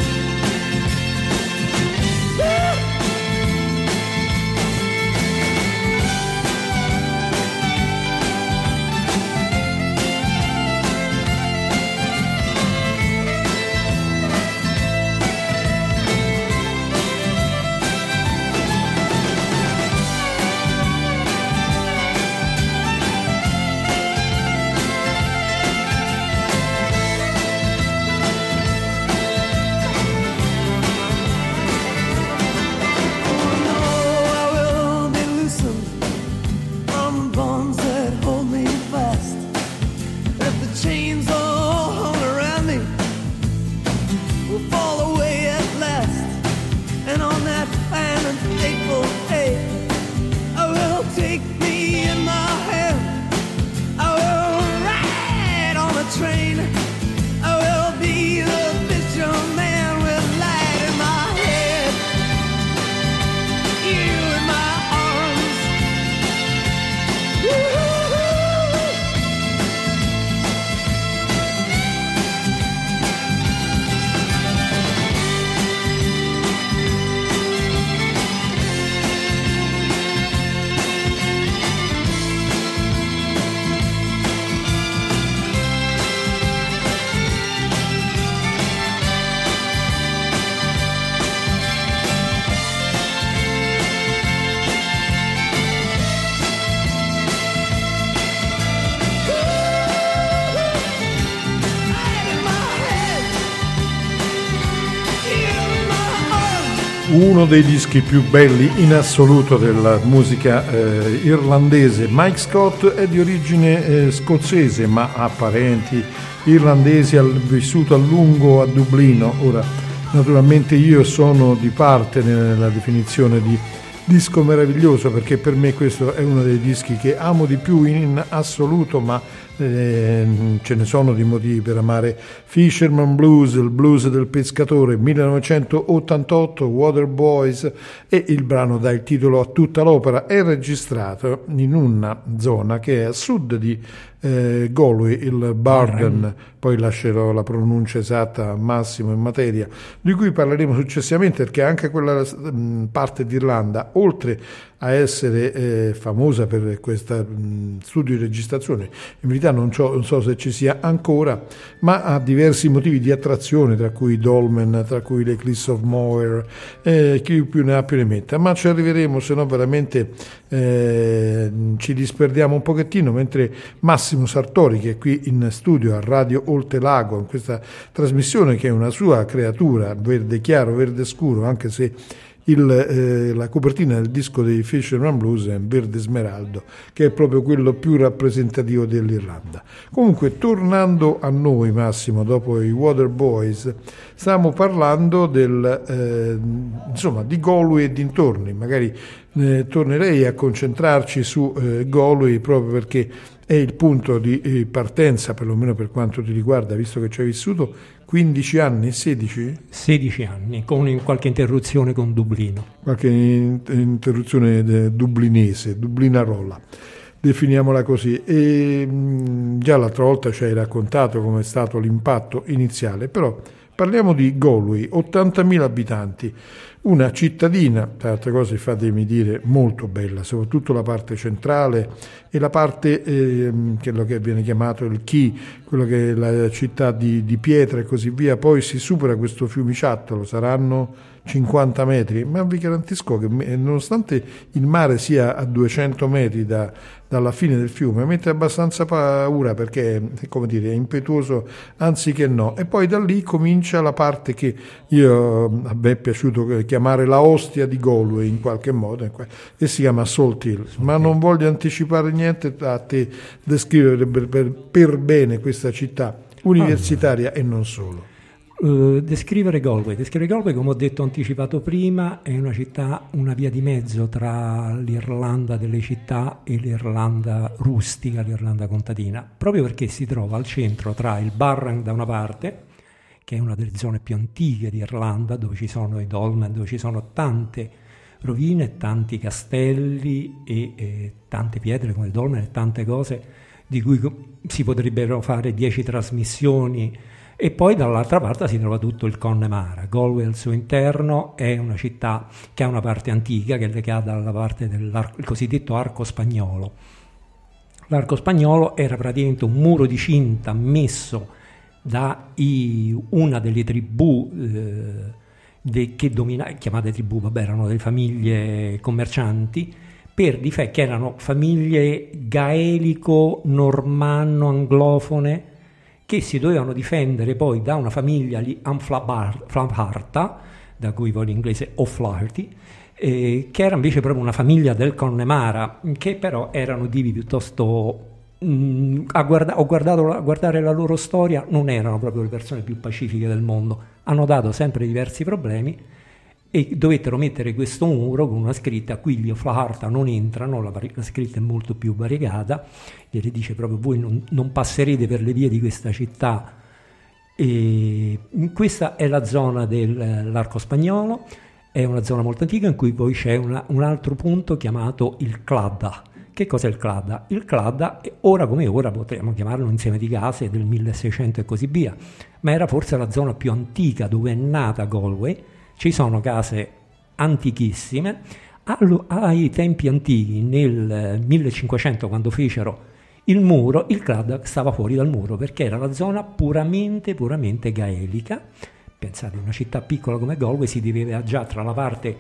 Uno dei dischi più belli in assoluto della musica irlandese. Mike Scott è di origine scozzese, ma ha parenti irlandesi, ha vissuto a lungo a Dublino. Ora, naturalmente io sono di parte nella definizione di disco meraviglioso, perché per me questo è uno dei dischi che amo di più in assoluto, ma ce ne sono di motivi per amare Fisherman Blues, il blues del pescatore, 1988, Waterboys, e il brano dà il titolo a tutta l'opera. È registrato in una zona che è a sud di Galway, il Barden, poi lascerò la pronuncia esatta a Massimo in materia, di cui parleremo successivamente, perché anche quella parte d'Irlanda, oltre a essere famosa per questo studio di registrazione, in verità non so se ci sia ancora, ma ha diversi motivi di attrazione, tra cui Dolmen, tra cui le Cliffs of Moher, chi più ne ha più ne metta, ma ci arriveremo, se no veramente ci disperdiamo un pochettino, mentre Massimo Sartori, che è qui in studio a Radio Oltelago in questa trasmissione, che è una sua creatura, verde chiaro, verde scuro, anche se la copertina del disco dei Fisherman Blues è in verde smeraldo, che è proprio quello più rappresentativo dell'Irlanda. Comunque, tornando a noi, Massimo, dopo i Waterboys, stiamo parlando di Galway e dintorni. Magari tornerei a concentrarci su Galway, proprio perché è il punto di partenza, perlomeno per quanto ti riguarda, visto che ci hai vissuto 15 anni, 16? 16 anni, con qualche interruzione con Dublino. Qualche interruzione dublinese, dublinarola, definiamola così. E già l'altra volta ci hai raccontato come è stato l'impatto iniziale, però parliamo di Galway, 80.000 abitanti, una cittadina, tra altre cose fatemi dire, molto bella, soprattutto la parte centrale e la parte, quello che viene chiamato il Quay, quello che è la città di pietra e così via. Poi si supera questo fiumiciattolo, saranno 50 metri, ma vi garantisco che nonostante il mare sia a 200 metri dalla fine del fiume, mette abbastanza paura, perché come dire, è impetuoso anziché no. E poi da lì comincia la parte che a me è piaciuto chiamare la Ostia di Galway in qualche modo, e si chiama Salt Hill. Ma non voglio anticipare niente, a te descrivere per bene questa città universitaria e non solo. Descrivere Galway, come ho detto, anticipato prima, è una città, una via di mezzo tra l'Irlanda delle città e l'Irlanda rustica, l'Irlanda contadina, proprio perché si trova al centro tra il Barran da una parte, che è una delle zone più antiche di Irlanda, dove ci sono i dolmen, dove ci sono tante rovine, tanti castelli e tante pietre come il dolmen e tante cose di cui si potrebbero fare 10 trasmissioni. E poi dall'altra parte si trova tutto il Connemara. Galway al suo interno è una città che ha una parte antica, che è legata alla parte del cosiddetto arco spagnolo. L'arco spagnolo era praticamente un muro di cinta messo da una delle tribù chiamate tribù, erano delle famiglie commercianti, che erano famiglie gaelico-normanno-anglofone, che si dovevano difendere poi da una famiglia lì, Flamharta, da cui poi l'inglese O'Flaherty, che era invece proprio una famiglia del Connemara, che però erano divi piuttosto, a guardare la loro storia, non erano proprio le persone più pacifiche del mondo, hanno dato sempre diversi problemi e dovettero mettere questo muro con una scritta: qui gli O'Flaherty non entrano, la scritta è molto più variegata, gliele dice proprio: voi non passerete per le vie di questa città. E questa è la zona dell'arco spagnolo, è una zona molto antica in cui poi c'è un altro punto chiamato il Cladda. Che cos'è il Cladda? Il Cladda, ora come ora, potremmo chiamarlo un insieme di case del 1600 e così via, ma era forse la zona più antica dove è nata Galway. Ci sono case antichissime. Ai tempi antichi, nel 1500, quando fecero il muro, il Cladda stava fuori dal muro perché era la zona puramente gaelica. Pensate, una città piccola come Galway si divideva già tra la parte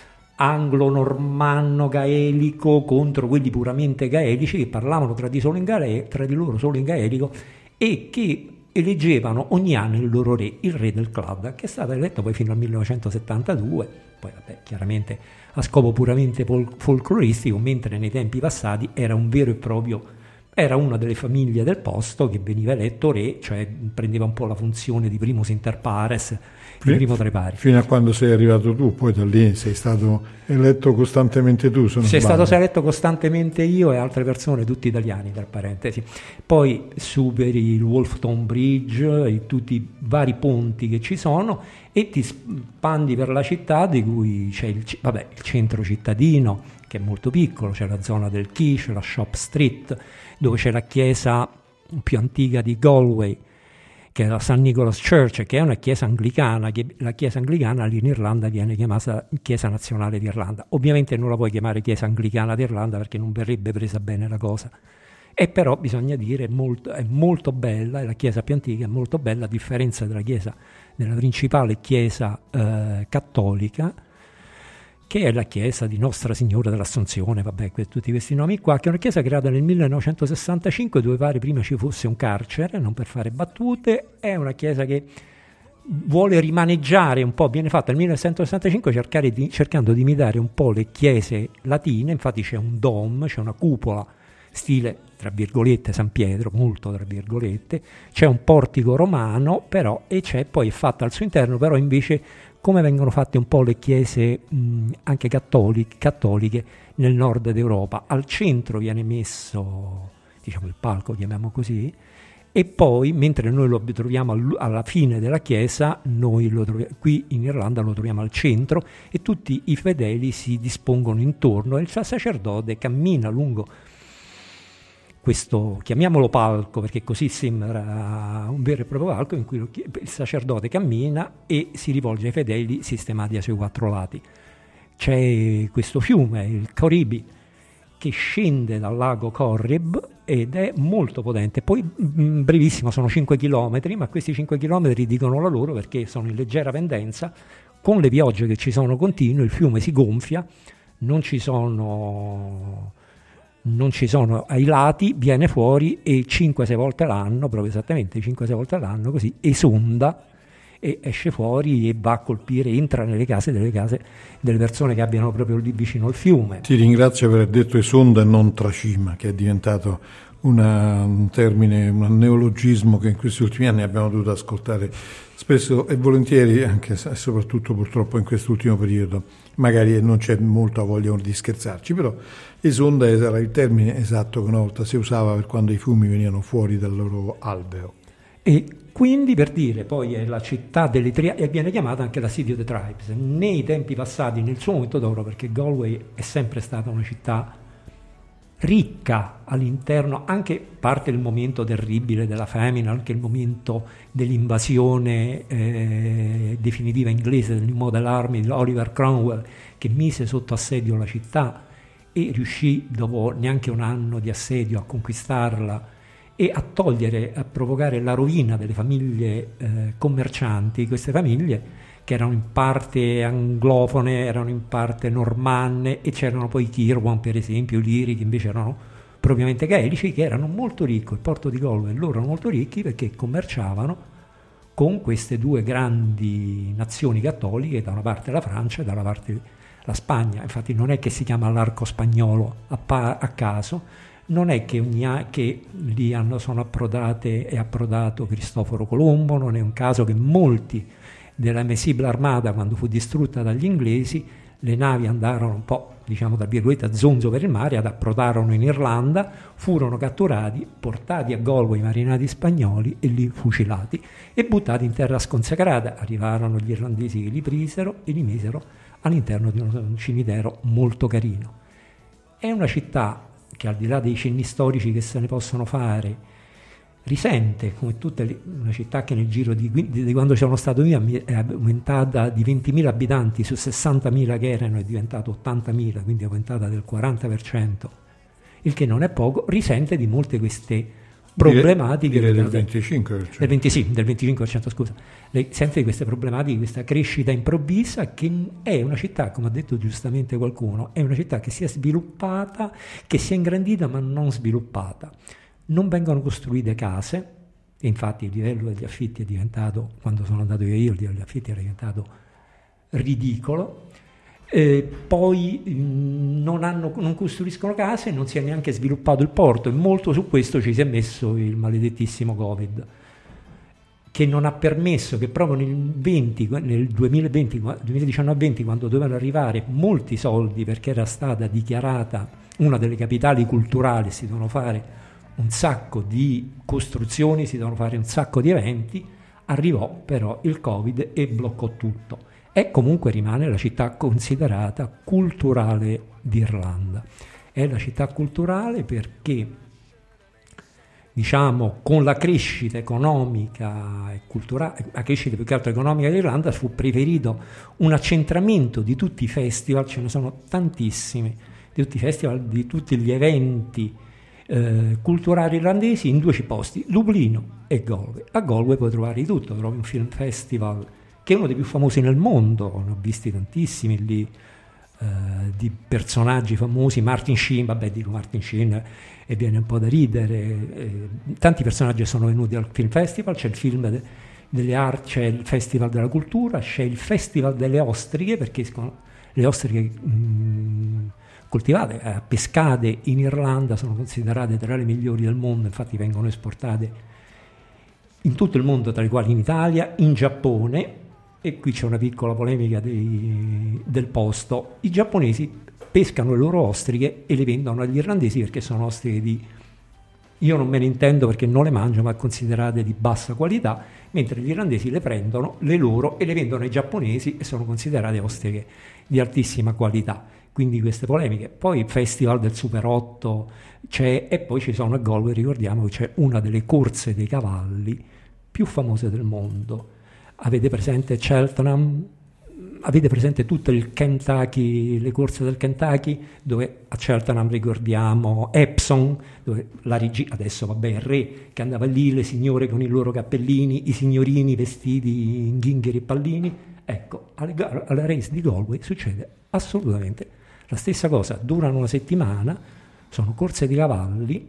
anglo-normanno-gaelico contro quelli puramente gaelici che parlavano tra di loro solo in gaelico e che eleggevano ogni anno il loro re, il re del Cladda, che è stato eletto poi fino al 1972, poi chiaramente a scopo puramente folcloristico, mentre nei tempi passati era un vero e proprio Era una delle famiglie del posto che veniva eletto re, cioè prendeva un po' la funzione di primus inter pares, il primo tra i pari. Fino a quando sei arrivato tu, poi da lì sei stato eletto costantemente tu. Sei stato eletto costantemente io e altre persone, tutti italiani, tra parentesi. Poi superi il Wolfton Bridge, tutti i vari ponti che ci sono e ti spandi per la città, di cui c'è il centro cittadino, che è molto piccolo, c'è la zona del Quiche, la Shop Street, dove c'è la chiesa più antica di Galway, che è la St. Nicholas Church, che è una chiesa anglicana, che la chiesa anglicana lì in Irlanda viene chiamata Chiesa Nazionale d'Irlanda. Ovviamente non la puoi chiamare Chiesa Anglicana d'Irlanda perché non verrebbe presa bene la cosa. E però bisogna dire è molto bella, è la chiesa più antica, è molto bella, a differenza della principale chiesa cattolica, che è la chiesa di Nostra Signora dell'Assunzione, tutti questi nomi qua, che è una chiesa creata nel 1965, dove pare prima ci fosse un carcere, non per fare battute. È una chiesa che vuole rimaneggiare un po', viene fatta nel 1965 cercando di imitare un po' le chiese latine. Infatti c'è un dome, c'è una cupola stile, tra virgolette, San Pietro, molto tra virgolette, c'è un portico romano, però, e c'è poi è fatta al suo interno, però invece come vengono fatte un po' le chiese anche cattoliche nel nord d'Europa. Al centro viene messo, diciamo, il palco, chiamiamo così, e poi mentre noi lo troviamo alla fine della chiesa, noi qui in Irlanda lo troviamo al centro e tutti i fedeli si dispongono intorno e il sacerdote cammina lungo questo, chiamiamolo palco perché così sembra un vero e proprio palco, in cui il sacerdote cammina e si rivolge ai fedeli sistemati ai suoi quattro lati. C'è questo fiume, il Corribi, che scende dal lago Corrib ed è molto potente. Poi brevissimo, sono 5 chilometri, ma questi 5 chilometri dicono la loro perché sono in leggera pendenza. Con le piogge che ci sono continue, il fiume si gonfia, non ci sono ai lati, viene fuori e 5-6 volte l'anno, proprio esattamente 5-6 volte l'anno, così esonda e esce fuori e va a colpire, entra nelle case delle persone che abbiano proprio lì vicino al fiume. Ti ringrazio per aver detto esonda e non tracima, che è diventato un termine, un neologismo che in questi ultimi anni abbiamo dovuto ascoltare spesso e volentieri, anche e soprattutto purtroppo in quest'ultimo periodo. Magari non c'è molta voglia di scherzarci, però esonda era il termine esatto che una volta si usava per quando i fiumi venivano fuori dal loro alveo. E quindi, per dire, poi è la città delle e viene chiamata anche la City of the Tribes. Nei tempi passati, nel suo momento d'oro, perché Galway è sempre stata una città ricca all'interno, anche parte il momento terribile della famine, anche il momento dell'invasione definitiva inglese del New Model Army di Oliver Cromwell, che mise sotto assedio la città e riuscì dopo neanche un anno di assedio a conquistarla e a provocare la rovina delle famiglie commercianti. Queste famiglie che erano in parte anglofone, erano in parte normanne, e c'erano poi i Kirwan, per esempio, i Liri, che invece erano propriamente gaelici, che erano molto ricchi. Il porto di Galway, loro erano molto ricchi perché commerciavano con queste due grandi nazioni cattoliche, da una parte la Francia e dalla parte la Spagna. Infatti non è che si chiama l'arco spagnolo a caso, non è che lì sono è approdato Cristoforo Colombo, non è un caso che molti della Messibile Armata, quando fu distrutta dagli inglesi, le navi andarono un po', diciamo tra virgolette, a zonzo per il mare, approdarono in Irlanda, furono catturati, portati a Galway i marinai spagnoli e lì fucilati e buttati in terra sconsacrata. Arrivarono gli irlandesi che li presero e li misero all'interno di un cimitero molto carino. È una città che, al di là dei cenni storici che se ne possono fare, risente, come una città che nel giro di quando sono stato io è aumentata di 20.000 abitanti su 60.000 che erano, è diventato 80.000, quindi è aumentata del 40%, il che non è poco. Risente di molte queste problematiche, del 25%. Del 25%, scusa. Sente di queste problematiche, questa crescita improvvisa, che è una città, come ha detto giustamente qualcuno, è una città che si è sviluppata, che si è ingrandita ma non sviluppata. Non vengono costruite case, e infatti il livello degli affitti è diventato, quando sono andato io, il livello degli affitti era diventato ridicolo. Poi non costruiscono case, non si è neanche sviluppato il porto, e molto su questo ci si è messo il maledettissimo Covid, che non ha permesso, che proprio nel 2019-20, quando dovevano arrivare molti soldi perché era stata dichiarata una delle capitali culturali, si devono fare un sacco di costruzioni, si devono fare un sacco di eventi, arrivò però il Covid e bloccò tutto. E comunque rimane la città considerata culturale d'Irlanda. È la città culturale perché, diciamo, con la crescita economica e culturale, la crescita più che altro economica dell'Irlanda, fu preferito un accentramento di tutti i festival, ce ne sono tantissimi, di tutti i festival, di tutti gli eventi culturali irlandesi in due posti, Dublino e Galway. A Galway puoi trovare di tutto, trovi un film festival che è uno dei più famosi nel mondo, ne ho visti tantissimi lì, di personaggi famosi, Martin Sheen, Martin Sheen e viene un po' da ridere, tanti personaggi sono venuti al film festival, c'è il film delle arti, c'è il festival della cultura, c'è il festival delle ostriche, perché le ostriche coltivate a Pescade in Irlanda sono considerate tra le migliori del mondo, infatti vengono esportate in tutto il mondo, tra i quali in Italia, in Giappone. E qui c'è una piccola polemica del posto. I giapponesi pescano le loro ostriche e le vendono agli irlandesi perché sono ostriche io non me ne intendo perché non le mangio, ma considerate di bassa qualità, mentre gli irlandesi le prendono, le loro, e le vendono ai giapponesi e sono considerate ostriche di altissima qualità. Quindi queste polemiche. Poi il Festival del Super 8 c'è, e poi ci sono a Galway, ricordiamo che c'è una delle corse dei cavalli più famose del mondo. Avete presente Cheltenham? Avete presente tutto il Kentucky, le corse del Kentucky, dove a Cheltenham ricordiamo Epsom, dove la regina, adesso vabbè il re, che andava lì, le signore con i loro cappellini, i signorini vestiti in ghingheri e pallini. Ecco, alla race di Galway succede assolutamente la stessa cosa, durano una settimana, sono corse di cavalli,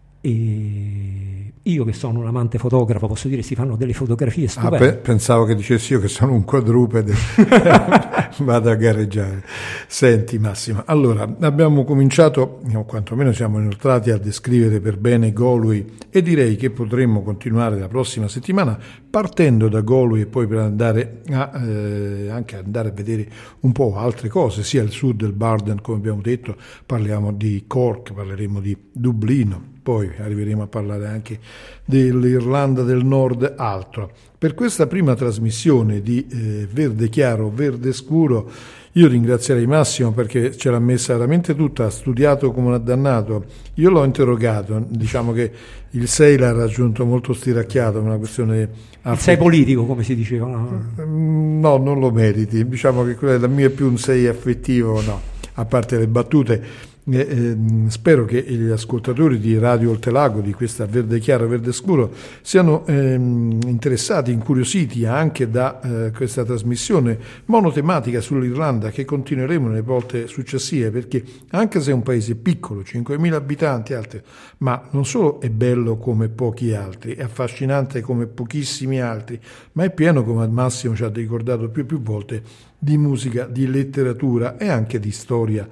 e io che sono un amante fotografo posso dire si fanno delle fotografie stupende. Pensavo che dicessi io che sono un quadrupede vado a gareggiare. Senti Massimo, allora abbiamo cominciato, o quantomeno siamo entrati a descrivere per bene Galway, e direi che potremmo continuare la prossima settimana partendo da Galway e poi per andare anche andare a vedere un po' altre cose, sia il sud del Barden, come abbiamo detto, parliamo di Cork, parleremo di Dublino, poi arriveremo a parlare anche dell'Irlanda del Nord, altro. Per questa prima trasmissione di Verde Chiaro, Verde Scuro, io ringrazierei Massimo perché ce l'ha messa veramente tutta, ha studiato come un addannato. Io l'ho interrogato, diciamo che il 6 l'ha raggiunto molto stiracchiato, una questione... Il 6 politico, come si diceva? No, non lo meriti, diciamo che quello mio è più un 6 affettivo, no, a parte le battute. Spero che gli ascoltatori di Radio Oltelago, di questa Verde Chiaro Verde Scuro, siano interessati, incuriositi anche da questa trasmissione monotematica sull'Irlanda che continueremo nelle volte successive, perché anche se è un paese piccolo, 5.000 abitanti, altri, ma non solo è bello come pochi altri, è affascinante come pochissimi altri, ma è pieno, come al Massimo ci ha ricordato più volte, di musica, di letteratura e anche di storia,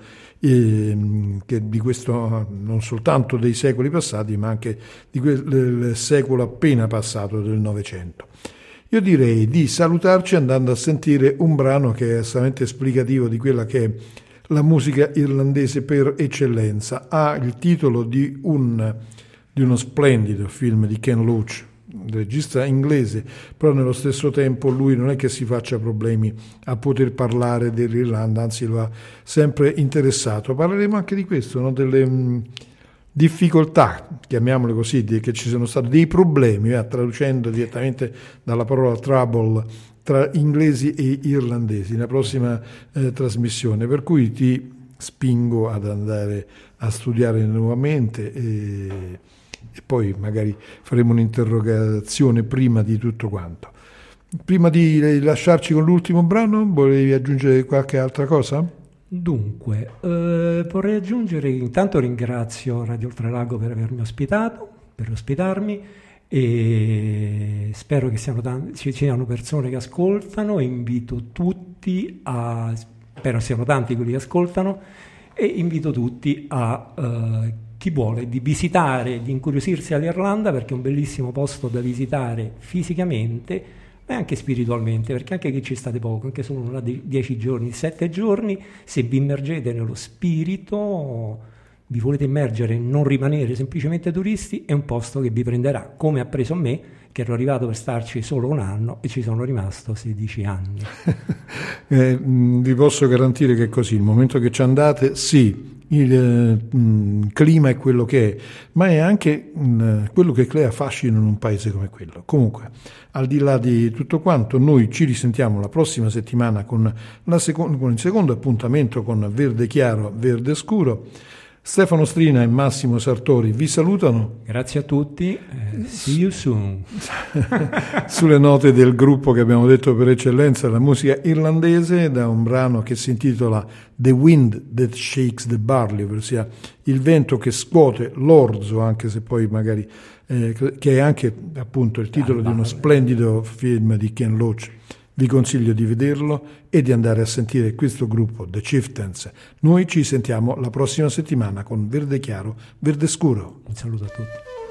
che di questo non soltanto dei secoli passati, ma anche di quel secolo appena passato del Novecento. Io direi di salutarci andando a sentire un brano che è assolutamente esplicativo di quella che è la musica irlandese per eccellenza. Ha il titolo di uno splendido film di Ken Loach, regista inglese, però nello stesso tempo lui non è che si faccia problemi a poter parlare dell'Irlanda, anzi lo ha sempre interessato. Parleremo anche di questo, no? Delle difficoltà, chiamiamole così, che ci sono stati, dei problemi, traducendo direttamente dalla parola trouble, tra inglesi e irlandesi, nella prossima trasmissione, per cui ti spingo ad andare a studiare nuovamente e poi magari faremo un'interrogazione prima di tutto quanto. Prima di lasciarci con l'ultimo brano, volevi aggiungere qualche altra cosa? Dunque, vorrei aggiungere, intanto ringrazio Radio Oltrelago per avermi ospitato, per ospitarmi, e spero che ci siano persone che ascoltano, e invito tutti a spero siano tanti quelli che ascoltano, e invito tutti a chi vuole di visitare, di incuriosirsi all'Irlanda, perché è un bellissimo posto da visitare fisicamente e anche spiritualmente, perché anche che ci state poco, anche solo 10 giorni, 7 giorni, se vi immergete nello spirito, vi volete immergere e non rimanere semplicemente turisti, è un posto che vi prenderà, come ha preso me, che ero arrivato per starci solo un anno e ci sono rimasto 16 anni. Vi posso garantire che è così, il momento che ci andate, sì, il clima è quello che è, ma è anche quello che crea fascino in un paese come quello. Comunque, al di là di tutto quanto, noi ci risentiamo la prossima settimana con il secondo appuntamento con Verde Chiaro, Verde Scuro. Stefano Strina e Massimo Sartori vi salutano. Grazie a tutti, see you soon. Sulle note del gruppo che abbiamo detto per eccellenza, la musica irlandese, da un brano che si intitola The Wind That Shakes the Barley, ossia il vento che scuote l'orzo, anche se poi magari che è anche appunto il titolo di uno splendido film di Ken Loach. Vi consiglio di vederlo e di andare a sentire questo gruppo, The Chieftains. Noi ci sentiamo la prossima settimana con Verde Chiaro, Verde Scuro. Un saluto a tutti.